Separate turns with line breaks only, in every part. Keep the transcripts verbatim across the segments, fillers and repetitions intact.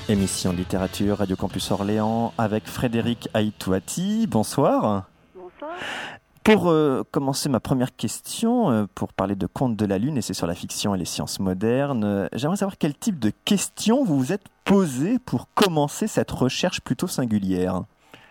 Émission de littérature, Radio Campus Orléans, avec Frédéric Aïtouati. Bonsoir.
Bonsoir.
Pour euh, commencer ma première question, euh, pour parler de Contes de la Lune, et c'est sur la fiction et les sciences modernes, euh, j'aimerais savoir quel type de questions vous vous êtes posé pour commencer cette recherche plutôt singulière.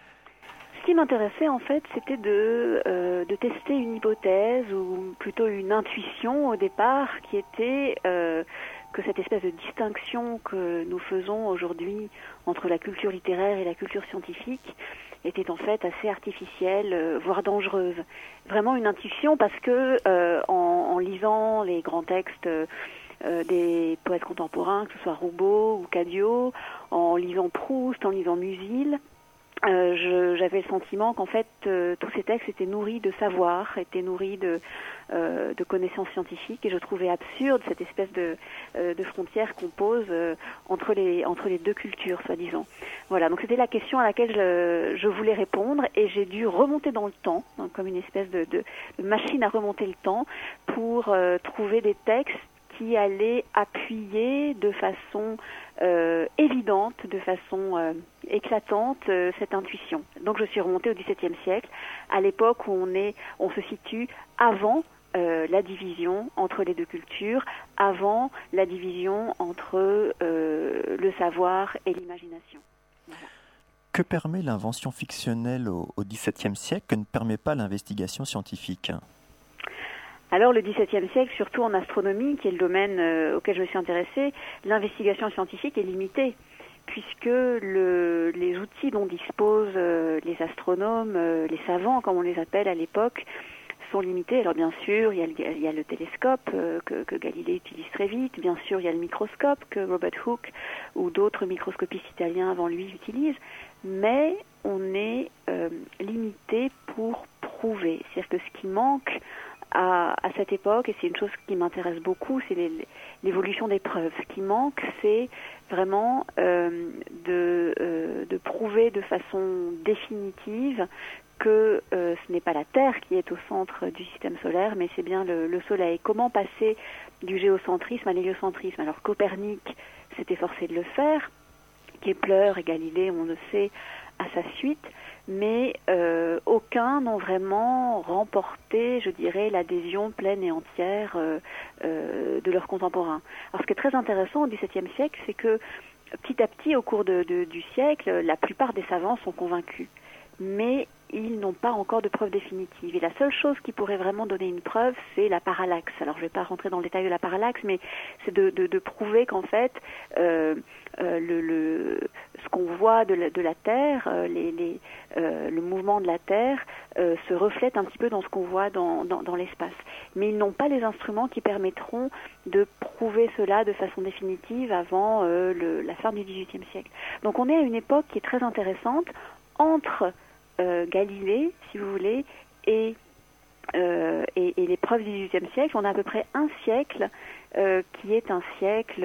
Ce qui m'intéressait en fait, c'était de, euh, de tester une hypothèse, ou plutôt une intuition au départ, qui était euh, que cette espèce de distinction que nous faisons aujourd'hui entre la culture littéraire et la culture scientifique était en fait assez artificielle, euh, voire dangereuse. Vraiment une intuition parce que euh, en, en lisant les grands textes euh, des poètes contemporains, que ce soit Roubaud ou Cadio, en lisant Proust, en lisant Musil, Euh, je, j'avais le sentiment qu'en fait euh, tous ces textes étaient nourris de savoir, étaient nourris de, euh, de connaissances scientifiques, et je trouvais absurde cette espèce de, euh, de frontière qu'on pose euh, entre les entre les deux cultures, soi-disant. Voilà, donc c'était la question à laquelle je, je voulais répondre, et j'ai dû remonter dans le temps, donc comme une espèce de, de, de machine à remonter le temps, pour euh, trouver des textes qui allaient appuyer de façon euh, évidente, de façon euh, éclatante euh, cette intuition. Donc je suis remontée au dix-septième siècle, à l'époque où on est, on se situe avant euh, la division entre les deux cultures, avant la division entre euh, le savoir et l'imagination. Voilà.
Que permet l'invention fictionnelle au, au dix-septième siècle que ne permet pas l'investigation scientifique ?
Alors le dix-septième siècle, surtout en astronomie, qui est le domaine euh, auquel je me suis intéressée, l'investigation scientifique est limitée, puisque le, les outils dont disposent euh, les astronomes, euh, les savants, comme on les appelle à l'époque, sont limités. Alors bien sûr, il y a le, il y a le télescope euh, que, que Galilée utilise très vite, bien sûr il y a le microscope que Robert Hooke ou d'autres microscopistes italiens avant lui utilisent, mais on est euh, limité pour prouver. C'est-à-dire que ce qui manque À, à cette époque, et c'est une chose qui m'intéresse beaucoup, c'est les, l'évolution des preuves. Ce qui manque, c'est vraiment euh, de, euh, de prouver de façon définitive que euh, ce n'est pas la Terre qui est au centre du système solaire, mais c'est bien le, le Soleil. Comment passer du géocentrisme à l'héliocentrisme? Alors Copernic s'est efforcé de le faire, Kepler et Galilée, on le sait, à sa suite, mais euh, aucun n'ont vraiment remporté, je dirais, l'adhésion pleine et entière euh, euh, de leurs contemporains. Alors ce qui est très intéressant au dix-septième siècle, c'est que petit à petit, au cours de, de, du siècle, la plupart des savants sont convaincus, mais ils n'ont pas encore de preuve définitive. Et la seule chose qui pourrait vraiment donner une preuve, c'est la parallaxe. Alors je ne vais pas rentrer dans le détail de la parallaxe, mais c'est de, de, de prouver qu'en fait, euh, euh, le, le, ce qu'on voit de la, de la Terre, euh, les, les, euh, le mouvement de la Terre, euh, se reflète un petit peu dans ce qu'on voit dans, dans, dans l'espace. Mais ils n'ont pas les instruments qui permettront de prouver cela de façon définitive avant euh, le, la fin du dix-huitième siècle. Donc on est à une époque qui est très intéressante entre Euh, Galilée, si vous voulez, et, euh, et, et les preuves du dix-huitième siècle. On a à peu près un siècle euh, qui est un siècle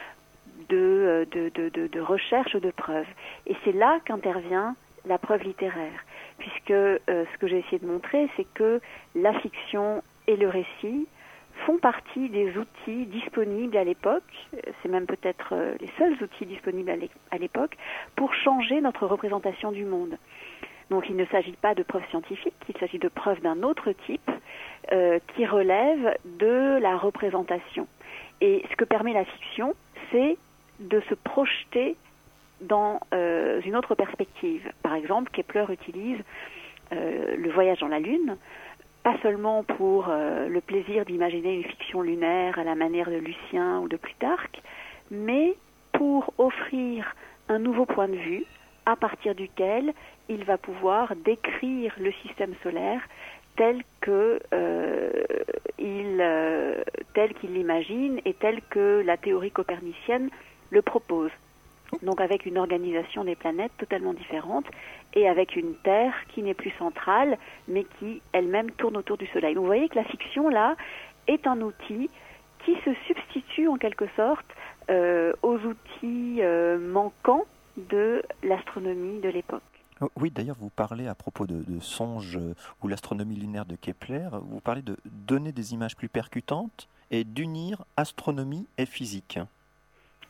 de, de, de, de, de recherche de preuves. Et c'est là qu'intervient la preuve littéraire, puisque euh, ce que j'ai essayé de montrer, c'est que la fiction et le récit font partie des outils disponibles à l'époque, c'est même peut-être euh, les seuls outils disponibles à l'époque, pour changer notre représentation du monde. Donc il ne s'agit pas de preuves scientifiques, il s'agit de preuves d'un autre type euh, qui relève de la représentation. Et ce que permet la fiction, c'est de se projeter dans euh, une autre perspective. Par exemple, Kepler utilise euh, le voyage dans la Lune, pas seulement pour euh, le plaisir d'imaginer une fiction lunaire à la manière de Lucien ou de Plutarque, mais pour offrir un nouveau point de vue à partir duquel il va pouvoir décrire le système solaire tel que euh, il euh, tel qu'il l'imagine et tel que la théorie copernicienne le propose. Donc avec une organisation des planètes totalement différente et avec une Terre qui n'est plus centrale mais qui elle-même tourne autour du Soleil. Donc vous voyez que la fiction là est un outil qui se substitue en quelque sorte euh, aux outils euh, manquants de l'astronomie de l'époque.
Oui, d'ailleurs, vous parlez à propos de, de songes ou l'astronomie lunaire de Kepler, vous parlez de donner des images plus percutantes et d'unir astronomie et physique.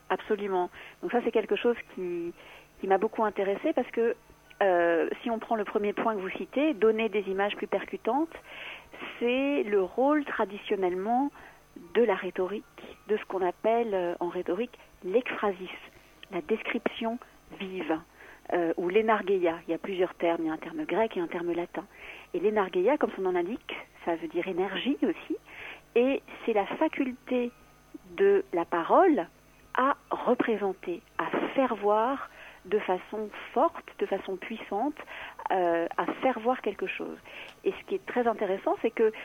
Absolument. Donc ça, c'est quelque chose qui, qui m'a beaucoup intéressée parce que euh, si on prend le premier point que vous citez, donner des images plus percutantes, c'est le rôle traditionnellement de la rhétorique, de ce qu'on appelle euh, en rhétorique l'ekphrasis, la description vive, euh, ou l'énargeia. Il y a plusieurs termes, il y a un terme grec et un terme latin. Et l'énargeia, comme son nom l'indique, ça veut dire énergie aussi, et c'est la faculté de la parole à représenter, à faire voir de façon forte, de façon puissante, euh, à faire voir quelque chose. Et ce qui est très intéressant, c'est que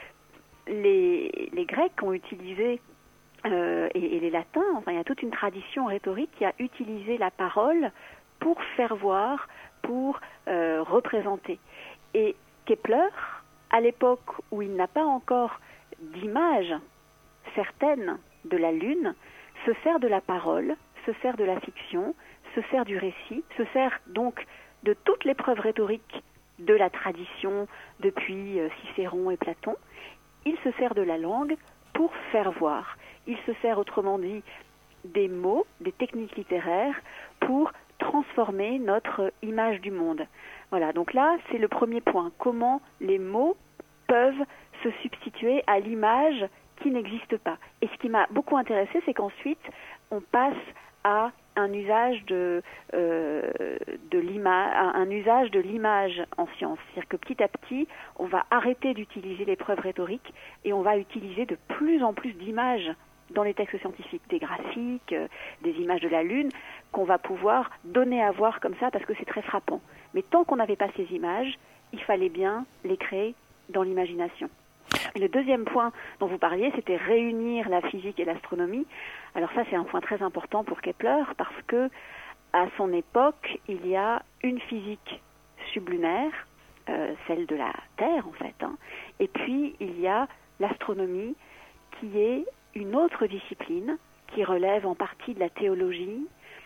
les, les Grecs ont utilisé, euh, et, et les Latins, enfin il y a toute une tradition rhétorique qui a utilisé la parole pour faire voir, pour euh, représenter. Et Kepler, à l'époque où il n'a pas encore d'image certaine de la Lune, se sert de la parole, se sert de la fiction, se sert du récit, se sert donc de toutes les preuves rhétoriques de la tradition depuis Cicéron et Platon. Il se sert de la langue pour faire voir. Il se sert, autrement dit, des mots, des techniques littéraires pour transformer notre image du monde. Voilà, donc là, c'est le premier point. Comment les mots peuvent se substituer à l'image qui n'existe pas. Et ce qui m'a beaucoup intéressé, c'est qu'ensuite, on passe à un usage de, euh, de l'image, un usage de l'image en science. C'est-à-dire que petit à petit, on va arrêter d'utiliser les preuves rhétoriques et on va utiliser de plus en plus d'images dans les textes scientifiques, des graphiques, euh, des images de la Lune, qu'on va pouvoir donner à voir comme ça parce que c'est très frappant. Mais tant qu'on n'avait pas ces images, il fallait bien les créer dans l'imagination. Et le deuxième point dont vous parliez, c'était réunir la physique et l'astronomie. Alors ça, c'est un point très important pour Kepler parce que à son époque, il y a une physique sublunaire, euh, celle de la Terre en fait, hein, et puis il y a l'astronomie qui est une autre discipline qui relève en partie de la théologie,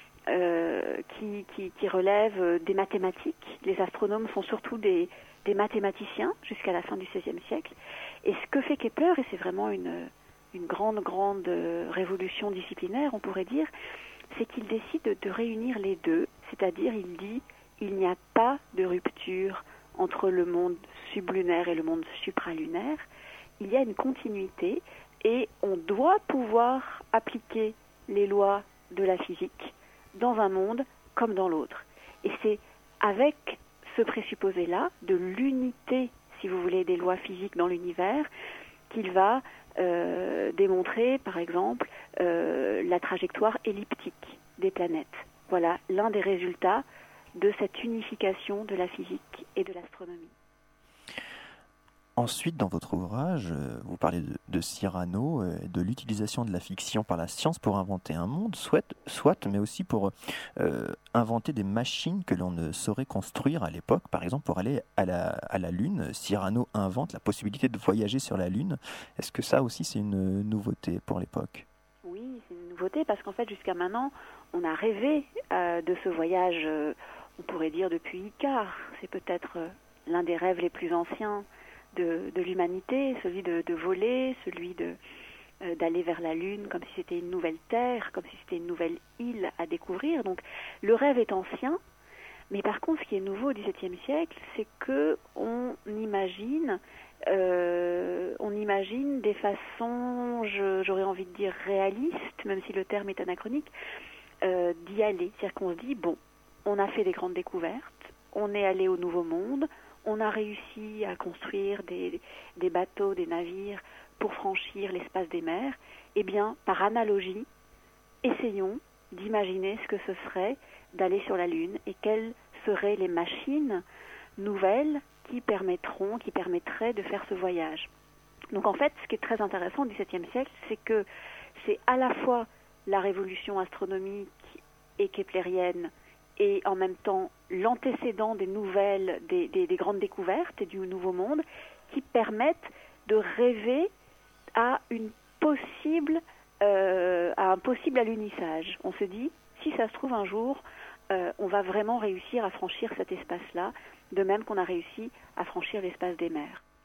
euh, qui, qui, qui relève des mathématiques. Les astronomes sont surtout des, des mathématiciens jusqu'à la fin du seizième siècle. Et ce que fait Kepler, et c'est vraiment une, une grande, grande révolution disciplinaire, on pourrait dire, c'est qu'il décide de, de réunir les deux, c'est-à-dire il dit il n'y a pas de rupture entre le monde sublunaire et le monde supralunaire, il y a une continuité et on doit pouvoir appliquer les lois de la physique dans un monde comme dans l'autre. Et c'est avec ce présupposé-là, de l'unité, si vous voulez, des lois physiques dans l'univers, qu'il va euh, démontrer, par exemple, euh, la trajectoire elliptique des planètes. Voilà l'un des résultats de cette unification de la physique et de l'astronomie.
Ensuite, dans votre ouvrage, vous parlez de, de Cyrano, de l'utilisation de la fiction par la science pour inventer un monde, soit, soit mais aussi pour euh, inventer des machines que l'on ne saurait construire à l'époque. Par exemple, pour aller à la, à la Lune, Cyrano invente la possibilité de voyager sur la Lune. Est-ce que ça aussi, c'est une nouveauté pour l'époque ?
Oui, c'est une nouveauté parce qu'en fait, jusqu'à maintenant, on a rêvé euh, de ce voyage, euh, on pourrait dire depuis Icare. C'est peut-être euh, l'un des rêves les plus anciens De, de l'humanité, celui de, de voler, celui de, euh, d'aller vers la Lune comme si c'était une nouvelle Terre, comme si c'était une nouvelle île à découvrir. Donc le rêve est ancien, mais par contre ce qui est nouveau au dix-septième siècle, c'est que on imagine, euh, on imagine des façons, je, j'aurais envie de dire réalistes, même si le terme est anachronique, euh, d'y aller. C'est-à-dire qu'on se dit, bon, on a fait des grandes découvertes, on est allé au Nouveau Monde, on a réussi à construire des, des bateaux, des navires pour franchir l'espace des mers. Eh bien, par analogie, essayons d'imaginer ce que ce serait d'aller sur la Lune et quelles seraient les machines nouvelles qui permettront, qui permettraient de faire ce voyage. Donc en fait, ce qui est très intéressant au dix-septième siècle, c'est que c'est à la fois la révolution astronomique et keplérienne et en même temps l'antécédent des nouvelles, des, des, des grandes découvertes et du Nouveau Monde qui permettent de rêver à une possible, euh, à un possible alunissage. On se dit, si ça se trouve un jour, euh, on va vraiment réussir à franchir cet espace-là, de même qu'on a réussi à franchir l'espace des mers.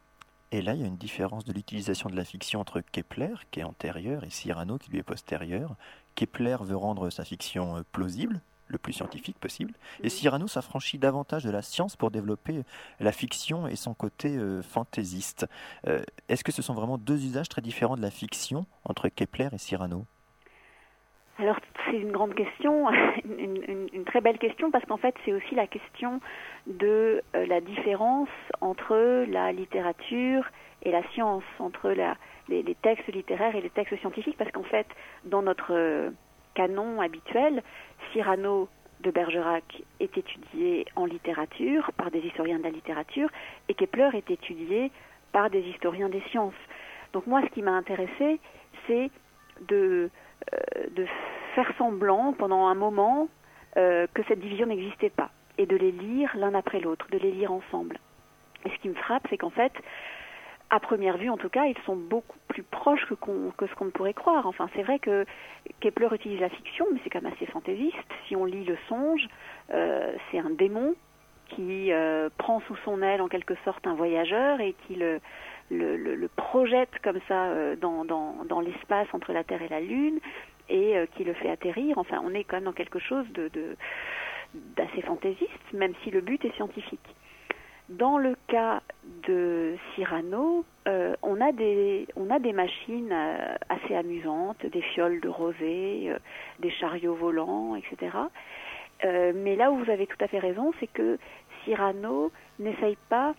Et là, il y a une différence de l'utilisation de la fiction entre Kepler, qui est antérieur, et Cyrano, qui lui est postérieur. Kepler veut rendre sa fiction plausible, le plus scientifique possible, et Cyrano s'affranchit davantage de la science pour développer la fiction et son côté euh, fantaisiste. Euh, est-ce que ce sont vraiment deux usages très différents de la fiction entre Kepler et Cyrano ?
Alors c'est une grande question, une, une, une très belle question, parce qu'en fait c'est aussi la question de euh, la différence entre la littérature et la science, entre la, les, les textes littéraires et les textes scientifiques, parce qu'en fait dans notre euh, canon habituel, Cyrano de Bergerac est étudié en littérature par des historiens de la littérature et Kepler est étudié par des historiens des sciences. Donc moi ce qui m'a intéressé, c'est de de faire semblant pendant un moment euh, que cette division n'existait pas et de les lire l'un après l'autre, de les lire ensemble. Et ce qui me frappe, c'est qu'en fait, à première vue en tout cas, ils sont beaucoup plus proches que, qu'on, que ce qu'on ne pourrait croire. Enfin, c'est vrai que Kepler utilise la fiction, mais c'est quand même assez fantaisiste. Si on lit Le Songe, euh, c'est un démon qui euh, prend sous son aile en quelque sorte un voyageur et qui le Le, le, le projette comme ça euh, dans, dans, dans l'espace entre la Terre et la Lune et euh, qui le fait atterrir. Enfin, on est quand même dans quelque chose de, de, d'assez fantaisiste, même si le but est scientifique. Dans le cas de Cyrano, euh, on a des, on a des machines euh, assez amusantes, des fioles de rosée, euh, des chariots volants, et cetera. Euh, mais là où vous avez tout à fait raison, c'est que Cyrano n'essaye pas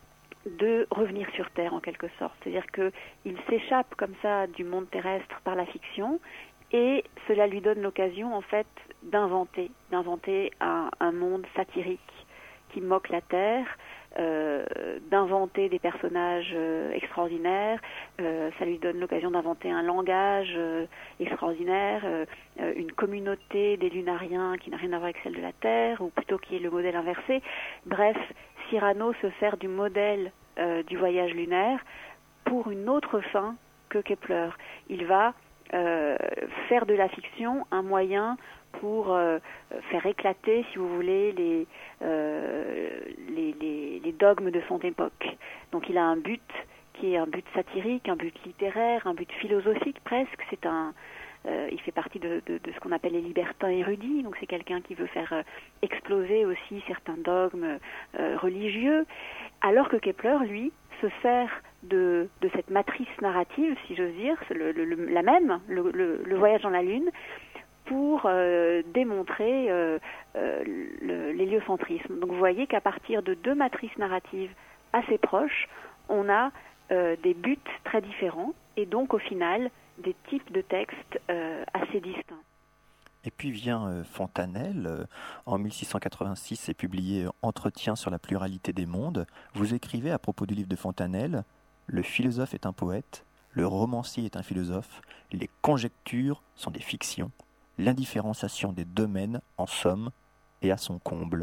de revenir sur Terre en quelque sorte. C'est-à-dire qu'il s'échappe comme ça du monde terrestre par la fiction et cela lui donne l'occasion en fait d'inventer, d'inventer un, un monde satirique qui moque la Terre, euh, d'inventer des personnages euh, extraordinaires, euh, ça lui donne l'occasion d'inventer un langage euh, extraordinaire, euh, une communauté des lunariens qui n'a rien à voir avec celle de la Terre, ou plutôt qui est le modèle inversé. Bref, Cyrano se sert du modèle euh, du voyage lunaire pour une autre fin que Kepler. Il va euh, faire de la fiction un moyen pour euh, faire éclater, si vous voulez, les, euh, les, les, les dogmes de son époque. Donc il a un but qui est un but satirique, un but littéraire, un but philosophique presque. C'est un, euh, il fait partie de, de, de ce qu'on appelle les libertins érudits. Donc c'est quelqu'un qui veut faire euh, exploser aussi certains dogmes euh, religieux, alors que Kepler, lui, se sert de, de cette matrice narrative, si j'ose dire, le, le, la même, le, le, le voyage dans la Lune, pour euh, démontrer euh, euh, le, l'héliocentrisme. Donc vous voyez qu'à partir de deux matrices narratives assez proches, on a euh, des buts très différents et donc au final des types de textes euh, assez distincts.
Et puis vient euh, Fontanelle. Euh, en mille six cent quatre-vingt-six est publié Entretien sur la pluralité des mondes. Vous écrivez à propos du livre de Fontanelle: le philosophe est un poète, le romancier est un philosophe, les conjectures sont des fictions. L'indifférenciation des domaines, en somme, est à son comble.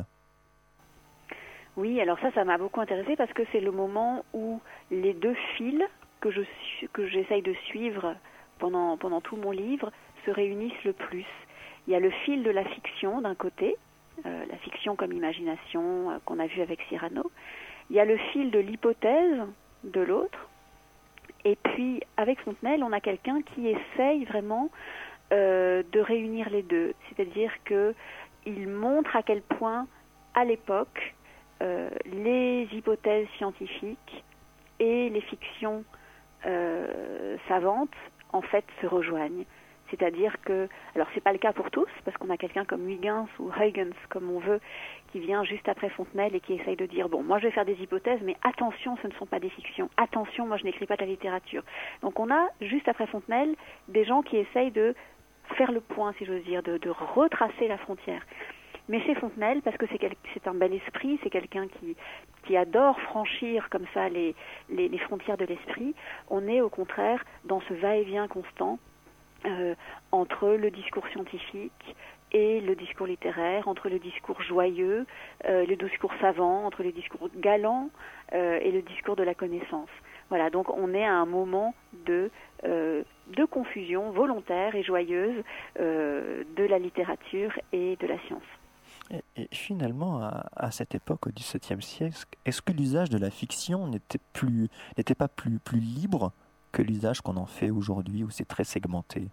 Oui, alors ça, ça m'a beaucoup intéressé parce que c'est le moment où les deux fils que, je, que j'essaye de suivre pendant, pendant tout mon livre se réunissent le plus. Il y a le fil de la fiction d'un côté, euh, la fiction comme imagination euh, qu'on a vu avec Cyrano. Il y a le fil de l'hypothèse de l'autre. Et puis, avec Fontenelle, on a quelqu'un qui essaye vraiment Euh, de réunir les deux, c'est-à-dire qu'il montre à quel point, à l'époque, euh, les hypothèses scientifiques et les fictions euh, savantes, en fait, se rejoignent. C'est-à-dire que, alors c'est pas le cas pour tous, parce qu'on a quelqu'un comme Huygens ou Huygens, comme on veut, qui vient juste après Fontenelle et qui essaye de dire, bon, moi je vais faire des hypothèses, mais attention, ce ne sont pas des fictions. Attention, moi je n'écris pas de la littérature. Donc on a, juste après Fontenelle, des gens qui essayent de faire le point, si j'ose dire, de, de retracer la frontière. Mais chez Fontenelle, parce que c'est, quel, c'est un bel esprit, c'est quelqu'un qui, qui adore franchir comme ça les, les, les frontières de l'esprit, on est au contraire dans ce va-et-vient constant euh, entre le discours scientifique et le discours littéraire, entre le discours joyeux, euh, le discours savant, entre le discours galant euh, et le discours de la connaissance. Voilà, donc on est à un moment de, euh, de confusion volontaire et joyeuse euh, de la littérature et de la science.
Et, et finalement, à, à cette époque, au dix-septième siècle, est-ce que l'usage de la fiction n'était plus, n'était pas plus, plus libre que l'usage qu'on en fait aujourd'hui, où c'est très segmenté?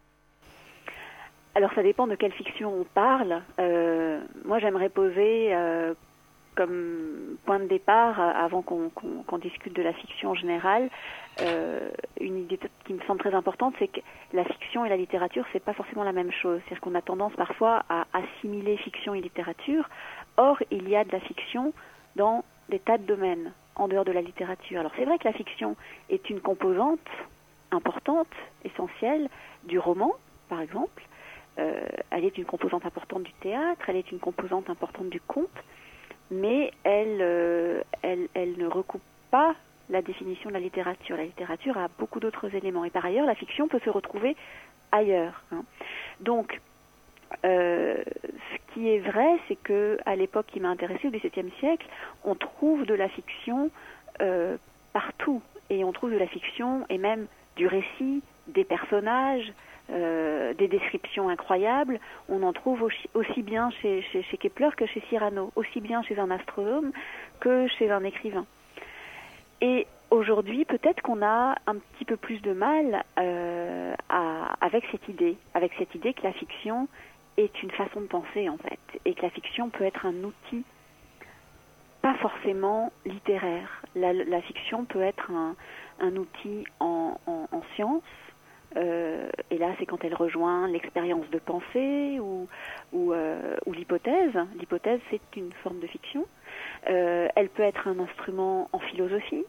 Alors ça dépend de quelle fiction on parle. Euh, moi j'aimerais poser euh, comme point de départ, avant qu'on, qu'on, qu'on discute de la fiction en général, euh, une idée qui me semble très importante, c'est que la fiction et la littérature, c'est pas forcément la même chose. C'est-à-dire qu'on a tendance parfois à assimiler fiction et littérature. Or, il y a de la fiction dans des tas de domaines, en dehors de la littérature. Alors c'est vrai que la fiction est une composante importante, essentielle, du roman, par exemple. Euh, elle est une composante importante du théâtre, elle est une composante importante du conte, mais elle, euh, elle, elle ne recoupe pas la définition de la littérature. La littérature a beaucoup d'autres éléments. Et par ailleurs, la fiction peut se retrouver ailleurs. Hein. Donc, euh, ce qui est vrai, c'est qu'à l'époque qui m'a intéressée, au dix-septième siècle, on trouve de la fiction euh, partout. Et on trouve de la fiction et même du récit, des personnages, Euh, des descriptions incroyables. On en trouve aussi, aussi bien chez, chez, chez Kepler que chez Cyrano, aussi bien chez un astronome que chez un écrivain. Et aujourd'hui, peut-être qu'on a un petit peu plus de mal euh, à, avec cette idée, avec cette idée que la fiction est une façon de penser en fait, et que la fiction peut être un outil pas forcément littéraire. La, la fiction peut être un, un outil en, en, en sciences. Euh, et là, c'est quand elle rejoint l'expérience de pensée ou, ou, euh, ou l'hypothèse. L'hypothèse, c'est une forme de fiction. Euh, elle peut être un instrument en philosophie.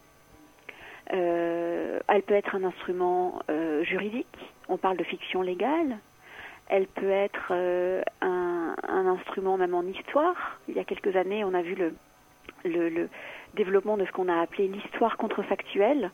Euh, elle peut être un instrument euh, juridique. On parle de fiction légale. Elle peut être euh, un, un instrument même en histoire. Il y a quelques années, on a vu le, le, le développement de ce qu'on a appelé l'histoire contrefactuelle.